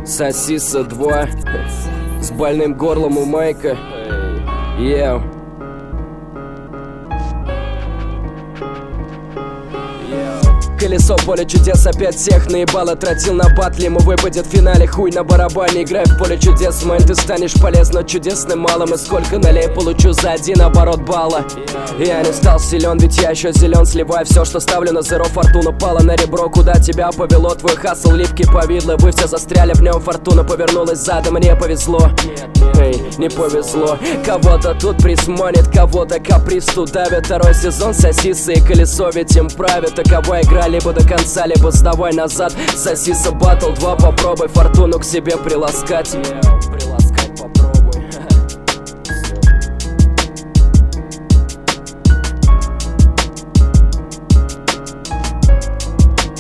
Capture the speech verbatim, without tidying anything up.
Сосиса два с больным горлом у Майка. Yeah. Колесо поле чудес опять всех наебало. Тратил на батли, ему выпадет в финале хуй на барабане. Играй в поле чудес, мэн, ты станешь полезно чудесным малым. И сколько налей получу за один оборот балла. Я не стал силен, ведь я еще зелен. Сливай все, что ставлю на зеро. Фортуна пала на ребро, куда тебя повело. Твой хасл липкий повидло, вы все застряли в нем. Фортуна повернулась задом, мне повезло. Эй, не повезло. Кого-то тут присмонит, кого-то каприз тут давит. Второй сезон сосисы и колесо, ведь им правит. Такова игра, либо до конца, либо сдавай назад. Сосиса батл два, попробуй фортуну к себе приласкать.